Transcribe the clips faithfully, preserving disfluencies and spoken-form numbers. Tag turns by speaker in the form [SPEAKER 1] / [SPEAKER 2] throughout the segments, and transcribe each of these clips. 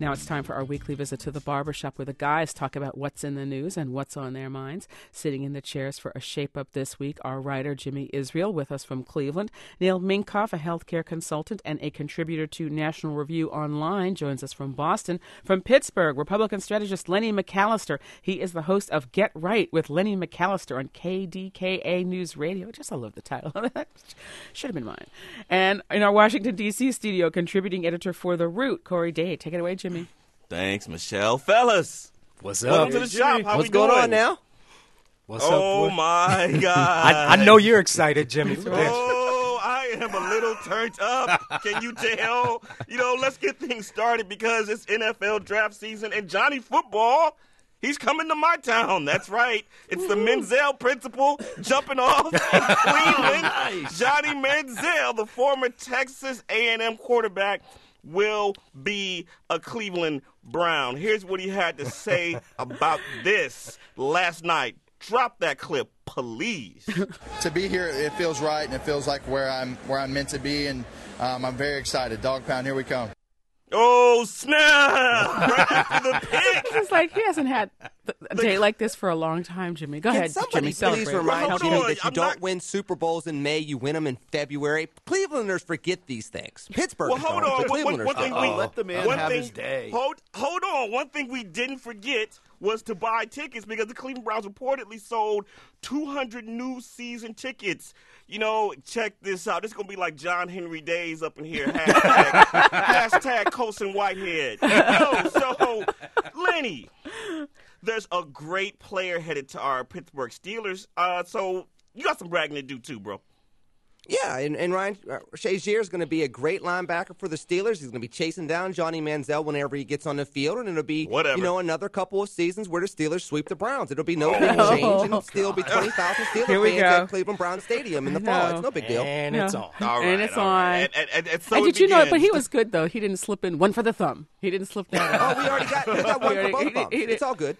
[SPEAKER 1] Now it's time for our weekly visit to the barbershop where the guys talk about what's in the news and what's on their minds. Sitting in the chairs for a shape-up this week, our writer Jimmy Israel with us from Cleveland. Neil Minkoff, a healthcare consultant and a contributor to National Review Online, joins us from Boston. From Pittsburgh, Republican strategist Lenny McAllister. He is the host of Get Right with Lenny McAllister on K D K A News Radio. Just I love the title. Should have been mine. And in our Washington, D C studio, contributing editor for The Root, Corey Day. Take it away, Jimmy.
[SPEAKER 2] Thanks, Michelle. Fellas.
[SPEAKER 3] What's up?
[SPEAKER 2] Welcome to the shop. How
[SPEAKER 3] What's
[SPEAKER 2] we
[SPEAKER 3] going
[SPEAKER 2] doing?
[SPEAKER 3] on now?
[SPEAKER 2] What's oh, up, boy? my God.
[SPEAKER 3] I, I know you're excited, Jimmy.
[SPEAKER 2] Oh, I am a little turned up. Can you tell? You know, let's get things started because it's N F L draft season and Johnny Football, he's coming to my town. That's right. It's the Menzel principle jumping off in Cleveland. Nice. Johnny Manziel, the former Texas A and M quarterback, will be a Cleveland Brown. Here's what he had to say about this last night. Drop that clip, please.
[SPEAKER 4] To be here, it feels right, and it feels like where I'm where I'm meant to be, and um, I'm very excited. Dog Pound, here we come.
[SPEAKER 2] Oh, snap! Right after the pick.
[SPEAKER 1] It's like he hasn't had a day like this for a long time, Jimmy. Go
[SPEAKER 3] Can
[SPEAKER 1] ahead, Jimmy.
[SPEAKER 3] Somebody please
[SPEAKER 1] Celebrate.
[SPEAKER 3] remind
[SPEAKER 2] Hold
[SPEAKER 3] Jimmy
[SPEAKER 2] on,
[SPEAKER 3] that you
[SPEAKER 2] I'm
[SPEAKER 3] don't
[SPEAKER 2] not-
[SPEAKER 3] win Super Bowls in May, you win them in February. Clevelanders forget these things. Pittsburgh
[SPEAKER 2] Well, hold
[SPEAKER 3] don't,
[SPEAKER 2] on.
[SPEAKER 3] but
[SPEAKER 2] One, one,
[SPEAKER 3] Clevelanders
[SPEAKER 2] one thing
[SPEAKER 3] don't.
[SPEAKER 2] we
[SPEAKER 5] Uh-oh. Let the man
[SPEAKER 2] one
[SPEAKER 5] have
[SPEAKER 2] thing,
[SPEAKER 5] his day.
[SPEAKER 2] Hold, hold on. One thing we didn't forget was to buy tickets because the Cleveland Browns reportedly sold two hundred new season tickets. You know, check this out. This is going to be like John Henry Days up in here. Hashtag, hashtag Colson Whitehead. Yo, so, Lenny, there's a great player headed to our Pittsburgh Steelers. Uh, so you got some bragging to do too, bro.
[SPEAKER 3] Yeah, and, and Ryan uh, Shazier is going to be a great linebacker for the Steelers. He's going to be chasing down Johnny Manziel whenever he gets on the field, and it'll be
[SPEAKER 2] Whatever.
[SPEAKER 3] you know another couple of seasons where the Steelers sweep the Browns. It'll be no
[SPEAKER 2] Oh.
[SPEAKER 3] big change, and it'll still be twenty thousand Steelers
[SPEAKER 1] Here we
[SPEAKER 3] fans
[SPEAKER 1] go.
[SPEAKER 3] at Cleveland Brown Stadium in the
[SPEAKER 1] I
[SPEAKER 3] fall.
[SPEAKER 1] know.
[SPEAKER 3] It's no big deal.
[SPEAKER 5] And
[SPEAKER 1] No.
[SPEAKER 5] it's on.
[SPEAKER 2] All right,
[SPEAKER 1] And it's
[SPEAKER 2] all right.
[SPEAKER 1] on.
[SPEAKER 2] And, and, and, and so
[SPEAKER 1] And
[SPEAKER 2] it
[SPEAKER 1] did you know? But
[SPEAKER 2] begins.
[SPEAKER 1] he was good though. He didn't slip in one for the thumb. He didn't slip that.
[SPEAKER 3] Oh,
[SPEAKER 1] out.
[SPEAKER 3] we already got, we got one
[SPEAKER 1] We
[SPEAKER 3] for
[SPEAKER 1] already-
[SPEAKER 3] both
[SPEAKER 1] he
[SPEAKER 3] of
[SPEAKER 1] did-
[SPEAKER 3] them.
[SPEAKER 1] he did.
[SPEAKER 3] It's all good.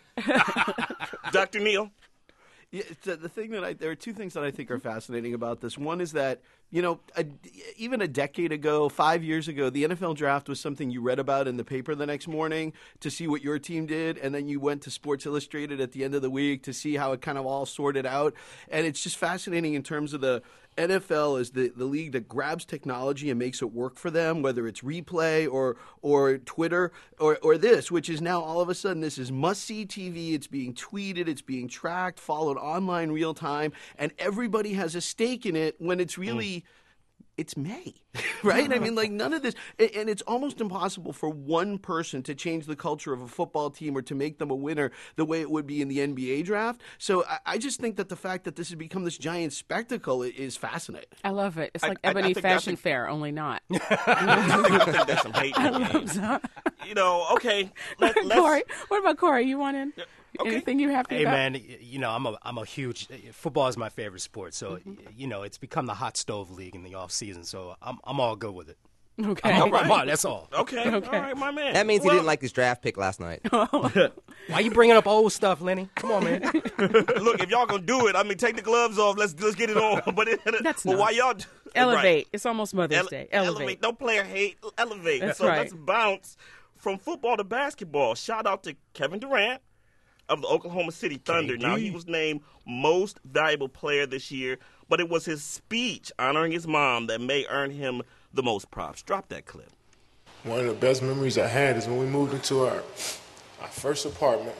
[SPEAKER 2] Doctor Neal.
[SPEAKER 5] Yeah, it's, uh, the thing that I there are two things that I think are fascinating about this. One is that you know a, even a decade ago, five years ago, the N F L draft was something you read about in the paper the next morning to see what your team did, and then you went to Sports Illustrated at the end of the week to see how it kind of all sorted out. And it's just fascinating in terms of the N F L is the, the league that grabs technology and makes it work for them, whether it's replay or or Twitter or, or this, which is now all of a sudden this is must-see T V. It's being tweeted, it's being tracked, followed online real time, and everybody has a stake in it when it's really it's May, right? I mean, like none of this, and it's almost impossible for one person to change the culture of a football team or to make them a winner the way it would be in the N B A draft. So I, I just think that the fact that this has become this giant spectacle is fascinating.
[SPEAKER 1] I love it. It's
[SPEAKER 2] I-
[SPEAKER 1] like
[SPEAKER 2] I- I
[SPEAKER 1] Ebony
[SPEAKER 2] think- I
[SPEAKER 1] Fashion
[SPEAKER 2] think-
[SPEAKER 1] Fair, only not.
[SPEAKER 2] I think, I think there's some hate in the game. You know, okay. Let, let's,
[SPEAKER 1] Corey, what about Corey? You want in?
[SPEAKER 2] okay.
[SPEAKER 1] Anything you happy
[SPEAKER 6] Hey
[SPEAKER 1] about?
[SPEAKER 6] man, you know I'm a I'm a huge football is my favorite sport. So you know it's become the hot stove league in the off season. So I'm I'm all good with it.
[SPEAKER 1] Okay.
[SPEAKER 6] I'm, I'm on, that's all.
[SPEAKER 2] Okay, all right, my man.
[SPEAKER 3] That means he
[SPEAKER 2] Well,
[SPEAKER 3] didn't like his draft pick last night.
[SPEAKER 6] Why you bringing up old stuff, Lenny? Come on, man.
[SPEAKER 2] Look, if y'all gonna do it, I mean, take the gloves off. Let's let's get it on. But it,
[SPEAKER 1] That's
[SPEAKER 2] but
[SPEAKER 1] not-
[SPEAKER 2] why y'all do-
[SPEAKER 1] Elevate.
[SPEAKER 2] Right.
[SPEAKER 1] It's almost Mother's
[SPEAKER 2] Ele-
[SPEAKER 1] Day. Elevate.
[SPEAKER 2] Don't player hate. Elevate.
[SPEAKER 1] That's
[SPEAKER 2] so
[SPEAKER 1] right.
[SPEAKER 2] let's bounce from football to basketball. Shout out to Kevin Durant of the Oklahoma City Thunder.
[SPEAKER 6] K D.
[SPEAKER 2] Now, he was named most valuable player this year, but it was his speech honoring his mom that may earn him the most props. Drop that clip.
[SPEAKER 7] One of the best memories I had is when we moved into our our first apartment.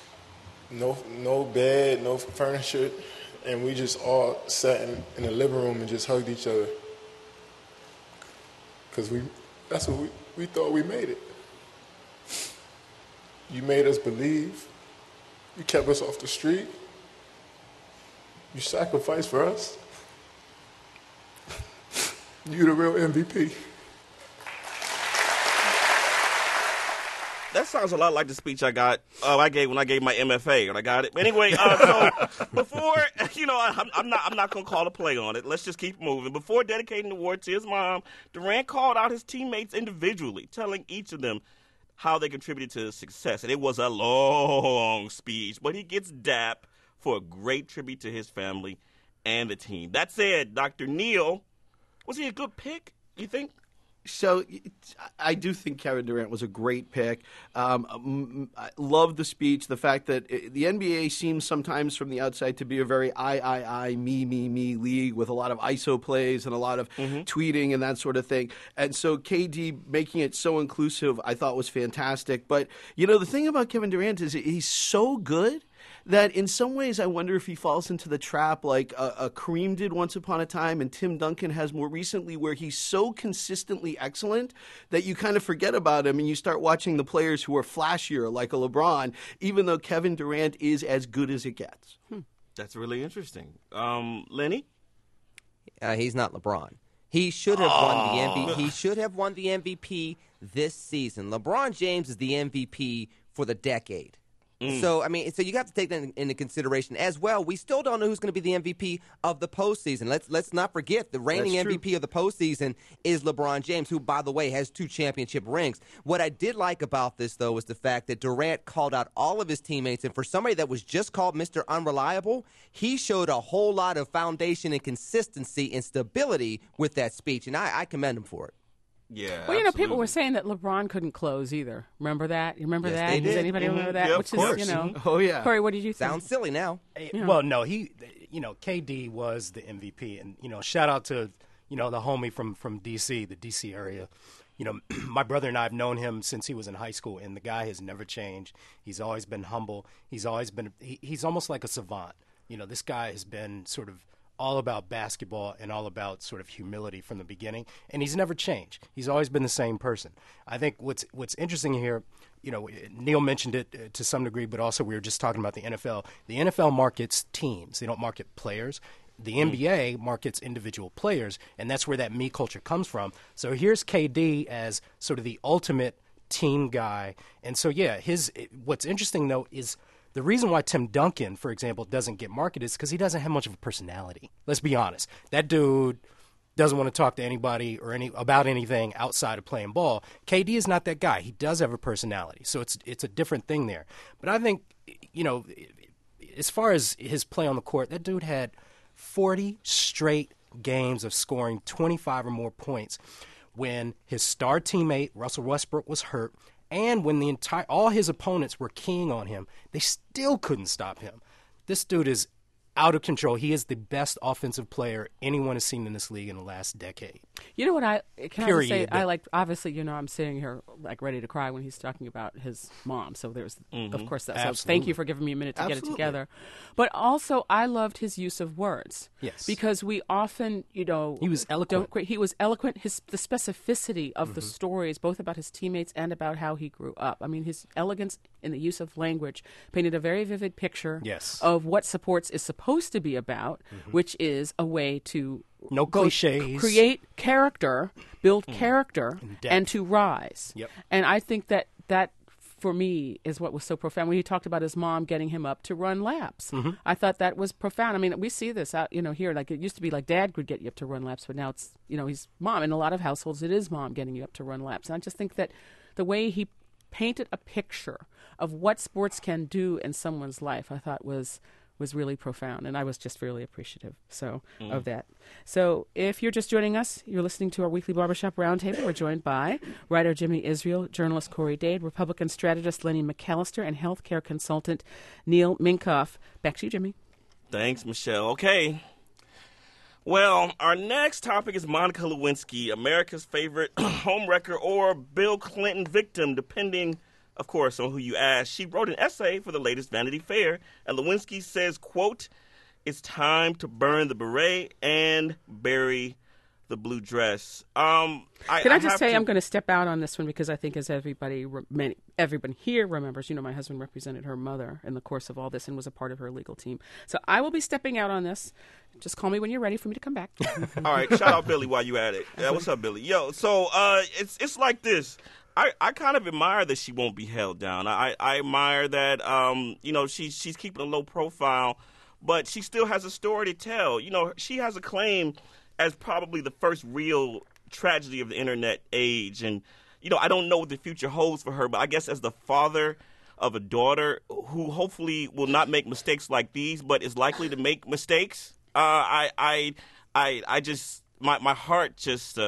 [SPEAKER 7] No no bed, no furniture, and we just all sat in, in the living room and just hugged each other. Cause we that's what we, we thought we made it. You made us believe. You kept us off the street. You sacrificed for us. You the real M V P.
[SPEAKER 2] That sounds a lot like the speech I got. Uh, I gave when I gave my M F A, and I got it. But anyway, uh, so before you know, I'm, I'm not I'm not gonna call a play on it. Let's just keep moving. Before dedicating the award to his mom, Durant called out his teammates individually, telling each of them how they contributed to his success. And it was a long speech, but he gets dap for a great tribute to his family and the team. That said, Doctor Neal, was he a good pick? You think?
[SPEAKER 5] So I do think Kevin Durant was a great pick. Um, I love the speech, the fact that the N B A seems sometimes from the outside to be a very I, I, I, me, me, me league with a lot of I S O plays and a lot of mm-hmm. tweeting and that sort of thing. And so K D making it so inclusive I thought was fantastic. But, you know, the thing about Kevin Durant is he's so good that in some ways I wonder if he falls into the trap like a, a Kareem did once upon a time and Tim Duncan has more recently, where he's so consistently excellent that you kind of forget about him and you start watching the players who are flashier like a LeBron, even though Kevin Durant is as good as it gets.
[SPEAKER 2] Hmm. That's really interesting. Um, Lenny?
[SPEAKER 3] Uh, he's not LeBron. He should have oh. won the M V P. He should have won the M V P this season. LeBron James is the M V P for the decade. Mm. So, I mean, so you have to take that into consideration as well. We still don't know who's going to be the M V P of the postseason. Let's let's not forget the reigning M V P of the postseason is LeBron James, who, by the way, has two championship rings. What I did like about this, though, was the fact that Durant called out all of his teammates, and for somebody that was just called Mister Unreliable, he showed a whole lot of foundation and consistency and stability with that speech, and I, I commend him for it.
[SPEAKER 2] Yeah.
[SPEAKER 1] Well, you know,
[SPEAKER 2] absolutely.
[SPEAKER 1] people were saying that LeBron couldn't close either. Remember that? You remember
[SPEAKER 3] yes,
[SPEAKER 1] that?
[SPEAKER 3] They did.
[SPEAKER 1] Does anybody
[SPEAKER 2] mm-hmm.
[SPEAKER 1] remember that?
[SPEAKER 2] Yeah,
[SPEAKER 1] Which
[SPEAKER 2] of course.
[SPEAKER 1] is, you know.
[SPEAKER 5] Oh yeah.
[SPEAKER 1] Corey, what did you think?
[SPEAKER 3] Sounds silly now.
[SPEAKER 1] Yeah.
[SPEAKER 6] Well, no, he, you know, K D was the M V P, and you know, shout out to, you know, the homie from from D C, the D C area. You know, my brother and I have known him since he was in high school, and the guy has never changed. He's always been humble. He's always been. He, he's almost like a savant. You know, this guy has been sort of all about basketball and all about sort of humility from the beginning, and he's never changed. He's always been the same person. I think what's what's interesting here, you know, Neil mentioned it to some degree, but also we were just talking about the N F L. The N F L markets teams. They don't market players. The N B A markets individual players, and that's where that me culture comes from. So here's K D as sort of the ultimate team guy. And so, yeah, his what's interesting, though, is the reason why Tim Duncan, for example, doesn't get marketed is because he doesn't have much of a personality. Let's be honest. That dude doesn't want to talk to anybody or any about anything outside of playing ball. K D is not that guy. He does have a personality, so it's it's a different thing there. But I think, you know, as far as his play on the court, that dude had forty straight games of scoring twenty-five or more points when his star teammate, Russell Westbrook, was hurt. And when the entire all his opponents were keying on him, they still couldn't stop him. This dude is out of control. He is the best offensive player anyone has seen in this league in the last decade.
[SPEAKER 1] You know what I can I
[SPEAKER 6] Period.
[SPEAKER 1] say? I like obviously, you know, I'm sitting here like ready to cry when he's talking about his mom. So there's, mm-hmm. of course, that. So
[SPEAKER 6] Absolutely.
[SPEAKER 1] thank you for giving me a minute to
[SPEAKER 5] Absolutely.
[SPEAKER 1] get it together. But also, I loved his use of words.
[SPEAKER 6] Yes,
[SPEAKER 1] because we often, you know,
[SPEAKER 6] he was eloquent.
[SPEAKER 1] Don't, he was eloquent. His the specificity of mm-hmm. the stories, both about his teammates and about how he grew up. I mean, his elegance in the use of language painted a very vivid picture
[SPEAKER 6] yes.
[SPEAKER 1] of what sports is supposed to be about, mm-hmm. which is a way to
[SPEAKER 6] no cliches,
[SPEAKER 1] create character, build mm. character, and to rise.
[SPEAKER 6] Yep.
[SPEAKER 1] And I think that that, for me, is what was so profound. When he talked about his mom getting him up to run laps, mm-hmm. I thought that was profound. I mean, we see this out, you know, here. Like it used to be like dad could get you up to run laps, but now it's, you know, he's mom. In a lot of households, it is mom getting you up to run laps. And I just think that the way he painted a picture of what sports can do in someone's life, I thought was was really profound, and I was just really appreciative so mm. of that. So if you're just joining us, you're listening to our weekly Barbershop Roundtable. We're joined by writer Jimmy Israel, journalist Corey Dade, Republican strategist Lenny McAllister, and healthcare consultant Neil Minkoff. Back to you, Jimmy.
[SPEAKER 2] Thanks, Michelle. Okay. Well, our next topic is Monica Lewinsky, America's favorite homewrecker or Bill Clinton victim, depending, of course, on who you ask. She wrote an essay for the latest Vanity Fair, and Lewinsky says, quote, "It's time to burn the beret and bury the blue dress." Um, I,
[SPEAKER 1] Can I,
[SPEAKER 2] I
[SPEAKER 1] just say
[SPEAKER 2] to...
[SPEAKER 1] I'm going to step out on this one because I think, as everybody, many, everyone here remembers, you know, my husband represented her mother in the course of all this and was a part of her legal team. So I will be stepping out on this. Just call me when you're ready for me to come back.
[SPEAKER 2] All right, shout out Billy while you at it. Yeah, what's up, Billy? Yo, so uh, it's it's like this. I, I kind of admire that she won't be held down. I, I admire that, um, you know, she, she's keeping a low profile, but she still has a story to tell. You know, she has a claim as probably the first real tragedy of the internet age. And, you know, I don't know what the future holds for her, but I guess as the father of a daughter who hopefully will not make mistakes like these, but is likely to make mistakes, uh, I, I, I, I just, my, my heart just, uh,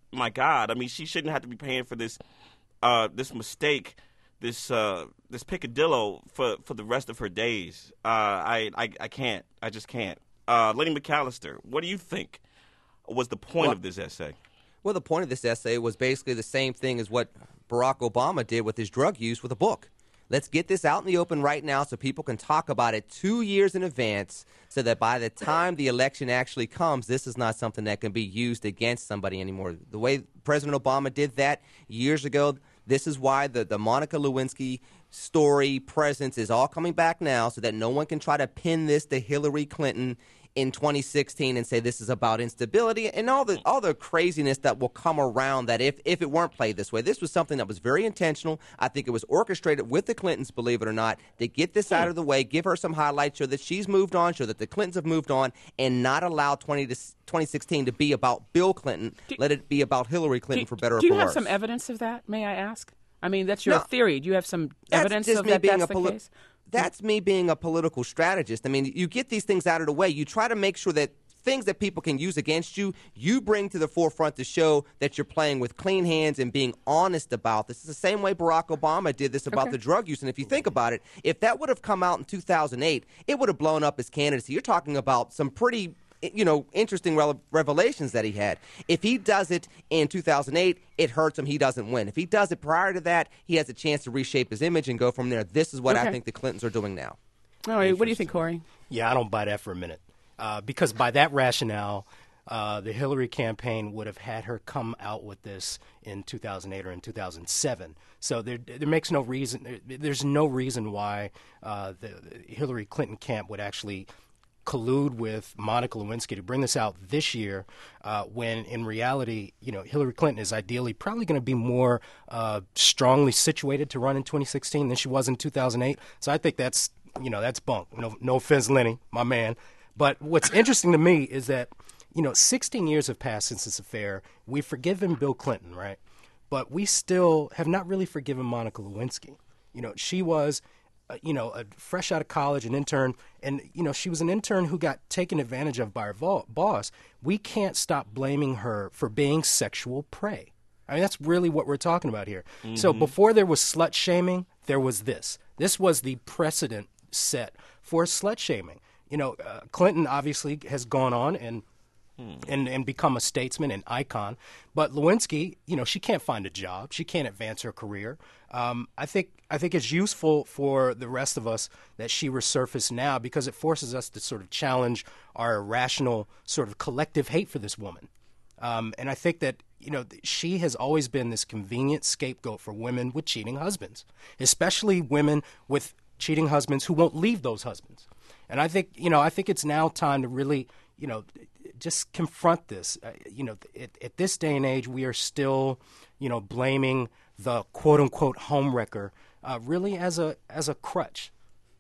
[SPEAKER 2] my God, I mean, she shouldn't have to be paying for this uh, this mistake, this uh, this picadillo for, for the rest of her days. Uh, I, I I can't. I just can't. Uh, Lenny McAllister, what do you think was the point
[SPEAKER 3] well,
[SPEAKER 2] of this essay?
[SPEAKER 3] Well, the point of this essay was basically the same thing as what Barack Obama did with his drug use with a book. Let's get this out in the open right now so people can talk about it two years in advance so that by the time the election actually comes, this is not something that can be used against somebody anymore. The way President Obama did that years ago, this is why the, the Monica Lewinsky story presence is all coming back now so that no one can try to pin this to Hillary Clinton in twenty sixteen and say this is about instability and all the all the craziness that will come around that if, if it weren't played this way. This was something that was very intentional. I think it was orchestrated with the Clintons, believe it or not, to get this out of the way, give her some highlights, show that she's moved on, show that the Clintons have moved on, and not allow twenty to, twenty sixteen to be about Bill Clinton.
[SPEAKER 1] Do,
[SPEAKER 3] Let it be about Hillary Clinton
[SPEAKER 1] do,
[SPEAKER 3] for better or
[SPEAKER 1] for worse.
[SPEAKER 3] worse.
[SPEAKER 1] Do you have some evidence of that, may I ask? I mean, that's your
[SPEAKER 3] No,
[SPEAKER 1] theory. Do you have some evidence
[SPEAKER 3] just
[SPEAKER 1] of
[SPEAKER 3] me
[SPEAKER 1] that
[SPEAKER 3] being
[SPEAKER 1] that's
[SPEAKER 3] a
[SPEAKER 1] the
[SPEAKER 3] poli-
[SPEAKER 1] case?
[SPEAKER 3] That's me being a political strategist. I mean, you get these things out of the way. You try to make sure that things that people can use against you, you bring to the forefront to show that you're playing with clean hands and being honest about this. It's the same way Barack Obama did this about
[SPEAKER 1] Okay.
[SPEAKER 3] the drug use. And if you think about it, if that would have come out in two thousand eight, it would have blown up his candidacy. You're talking about some pretty, you know, interesting rele- revelations that he had. If he does it in two thousand eight, it hurts him. He doesn't win. If he does it prior to that, he has a chance to reshape his image and go from there. This is what
[SPEAKER 1] Okay.
[SPEAKER 3] I think the Clintons are doing now.
[SPEAKER 1] All right. What do you think, Corey?
[SPEAKER 6] Yeah, I don't buy that for a minute. Uh, because by that rationale, uh, the Hillary campaign would have had her come out with this in two thousand eight or in two thousand seven. So there, there makes no reason. There's no reason why uh, the, the Hillary Clinton camp would actually collude with Monica Lewinsky to bring this out this year, uh, when in reality, you know, Hillary Clinton is ideally probably going to be more uh, strongly situated to run in twenty sixteen than she was in two thousand eight. So I think that's, you know, that's bunk. No, no offense, Lenny, my man. But what's interesting to me is that, you know, sixteen years have passed since this affair. We've forgiven Bill Clinton, right? But we still have not really forgiven Monica Lewinsky. You know, she was, uh, you know, a fresh out of college, an intern, and, you know, she was an intern who got taken advantage of by her vo- boss. We can't stop blaming her for being sexual prey. I mean, that's really what we're talking about here. Mm-hmm. So before there was slut shaming, there was this. This was the precedent set for slut shaming. You know, uh, Clinton obviously has gone on and, hmm. and and become a statesman and icon. But Lewinsky, you know, she can't find a job. She can't advance her career. Um, I think I think it's useful for the rest of us that she resurface now because it forces us to sort of challenge our irrational sort of collective hate for this woman. Um, and I think that, you know, she has always been this convenient scapegoat for women with cheating husbands, especially women with cheating husbands who won't leave those husbands. And I think, you know, I think it's now time to really, you know, just confront this. Uh, you know, at, at this day and age, we are still, you know, blaming the quote unquote homewrecker uh, really as a as a crutch.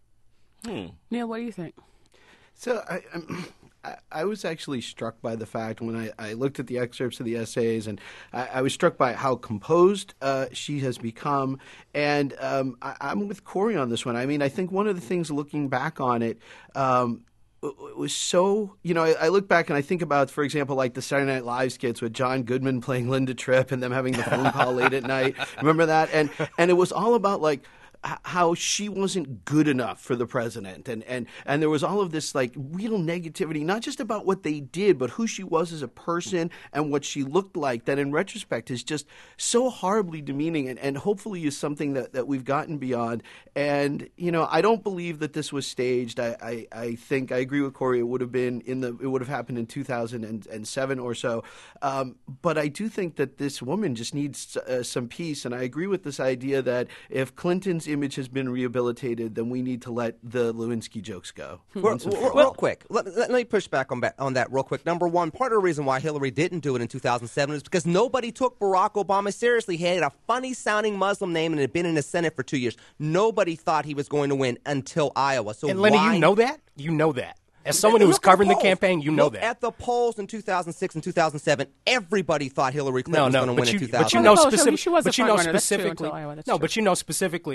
[SPEAKER 1] Hmm. Neil, what do you think?
[SPEAKER 5] So I, I'm, I, I was actually struck by the fact when I, I looked at the excerpts of the essays, and I, I was struck by how composed uh, she has become. And um, I, I'm with Corey on this one. I mean, I think one of the things looking back on it, um, it was so, you know, I, I look back and I think about, for example, like the Saturday Night Live skits with John Goodman playing Linda Tripp and them having the phone call late at night. Remember that? And and it was all about like how she wasn't good enough for the president. And, and, and there was all of this like real negativity, not just about what they did, but who she was as a person and what she looked like, that in retrospect is just so horribly demeaning and, and hopefully is something that, that we've gotten beyond. And, you know, I don't believe that this was staged. I, I, I think I agree with Corey. It would have been in the, it would have happened in two thousand seven or so. Um, but I do think that this woman just needs uh, some peace. And I agree with this idea that if Clinton's image has been rehabilitated, then we need to let the Lewinsky jokes go.
[SPEAKER 3] Real, real, real quick, let, let, let me push back on, on that real quick. Number one, part of the reason why Hillary didn't do it in two thousand seven is because nobody took Barack Obama seriously. He had a funny-sounding Muslim name and had been in the Senate for two years. Nobody thought he was going to win until Iowa. So
[SPEAKER 6] and Lenny,
[SPEAKER 3] why...
[SPEAKER 6] you know that? You know that. As someone who was covering the, the campaign, you know
[SPEAKER 3] Look
[SPEAKER 6] that.
[SPEAKER 3] At the polls in two thousand six and two thousand seven, everybody thought Hillary Clinton
[SPEAKER 6] no, no,
[SPEAKER 3] was going to win
[SPEAKER 6] you,
[SPEAKER 3] in two thousand.
[SPEAKER 6] But you know,
[SPEAKER 1] well,
[SPEAKER 6] specific,
[SPEAKER 1] she was
[SPEAKER 6] but
[SPEAKER 1] a
[SPEAKER 6] you know
[SPEAKER 1] front runner.
[SPEAKER 6] specifically,
[SPEAKER 1] That's true,
[SPEAKER 6] no,
[SPEAKER 1] true.
[SPEAKER 6] but you know specifically,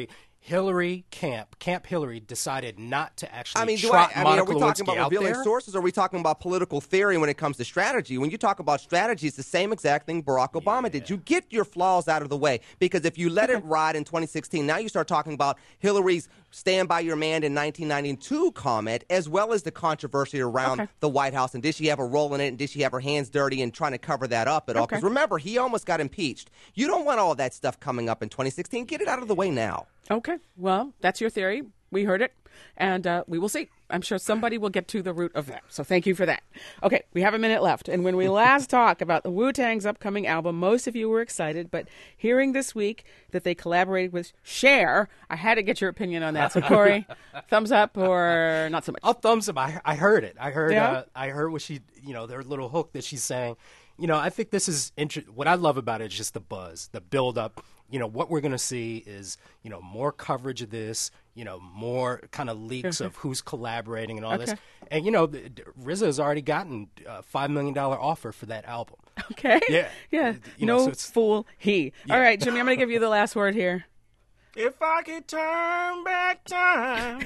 [SPEAKER 6] Hillary camp, Camp Hillary, decided not to actually
[SPEAKER 3] I mean, do
[SPEAKER 6] trot
[SPEAKER 3] I, I mean, are
[SPEAKER 6] Monica
[SPEAKER 3] we
[SPEAKER 6] Lewinsky
[SPEAKER 3] talking about
[SPEAKER 6] out
[SPEAKER 3] revealing
[SPEAKER 6] there.
[SPEAKER 3] sources, or are we talking about political theory when it comes to strategy? When you talk about strategy, it's the same exact thing Barack Obama yeah. did. You get your flaws out of the way, because if you let it ride in twenty sixteen, now you start talking about Hillary's stand by your man in nineteen ninety-two comment, as well as the controversy around
[SPEAKER 1] okay.
[SPEAKER 3] the White House, and did she have a role in it, and did she have her hands dirty, and trying to cover that up at all? Because
[SPEAKER 1] okay.
[SPEAKER 3] remember, he almost got impeached. You don't want all of that stuff coming up in twenty sixteen. Get it out of the way now.
[SPEAKER 1] Okay. Well, that's your theory. We heard it, and uh, we will see. I'm sure somebody will get to the root of that. So thank you for that. Okay, we have a minute left. And when we last talked about the Wu-Tang's upcoming album, most of you were excited. But hearing this week that they collaborated with Cher, I had to get your opinion on that. So, Corey, thumbs up or not so much?
[SPEAKER 6] Oh, thumbs up. I, I heard it. I heard
[SPEAKER 1] Yeah?
[SPEAKER 6] uh, I heard what she, you know, their little hook that she's saying. You know, I think this is inter- what I love about it is just the buzz, the build up. You know, what we're going to see is, you know, more coverage of this, you know, more kind of leaks of who's collaborating and all
[SPEAKER 1] Okay.
[SPEAKER 6] this. And, you know, the, R Z A has already gotten a five million dollars offer for that album.
[SPEAKER 1] Okay.
[SPEAKER 6] Yeah.
[SPEAKER 1] Yeah.
[SPEAKER 6] You
[SPEAKER 1] no
[SPEAKER 6] know, so it's-
[SPEAKER 1] fool he. All right, Jimmy, I'm going to give you the last word here.
[SPEAKER 2] If I could turn back time.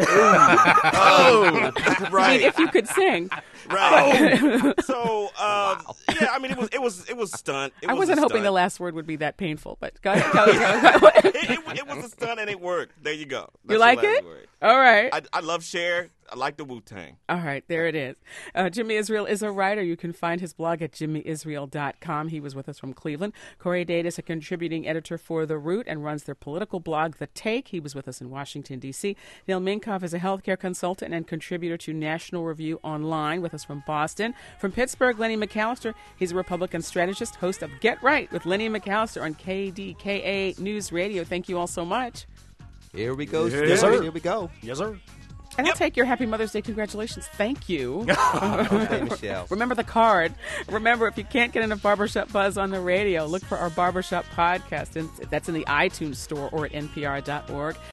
[SPEAKER 5] Oh,
[SPEAKER 1] I mean,
[SPEAKER 5] right.
[SPEAKER 1] if you could sing.
[SPEAKER 2] Right. So, um, yeah, I mean, it was it was it was a stunt. It
[SPEAKER 1] I
[SPEAKER 2] was
[SPEAKER 1] wasn't
[SPEAKER 2] a
[SPEAKER 1] hoping
[SPEAKER 2] stunt.
[SPEAKER 1] the last word would be that painful, but go ahead. Go ahead, go ahead.
[SPEAKER 2] it, it, it was a stunt and it worked. There you go. That's
[SPEAKER 1] You
[SPEAKER 2] the
[SPEAKER 1] like
[SPEAKER 2] last
[SPEAKER 1] it?
[SPEAKER 2] word.
[SPEAKER 1] All right.
[SPEAKER 2] I, I love Cher. I like the Wu-Tang.
[SPEAKER 1] All right, there it is. Uh, Jimmy Israel is a writer. You can find his blog at jimmy israel dot com. He was with us from Cleveland. Corey Dade is a contributing editor for The Root and runs their political blog, The Take. He was with us in Washington, D C. Neil Minkoff is a healthcare consultant and contributor to National Review Online, with us from Boston. From Pittsburgh, Lenny McAllister. He's a Republican strategist, host of Get Right with Lenny McAllister on K D K A News Radio. Thank you all so much.
[SPEAKER 3] Here we go.
[SPEAKER 6] Yes,
[SPEAKER 3] Steve.
[SPEAKER 6] sir.
[SPEAKER 3] Here we go.
[SPEAKER 6] Yes, sir.
[SPEAKER 1] And I'll take your Happy Mother's Day congratulations. Thank you.
[SPEAKER 3] Okay, Michelle.
[SPEAKER 1] Remember the card. Remember, if you can't get enough Barbershop Buzz on the radio, look for our Barbershop podcast. And that's in the iTunes store or at N P R dot org.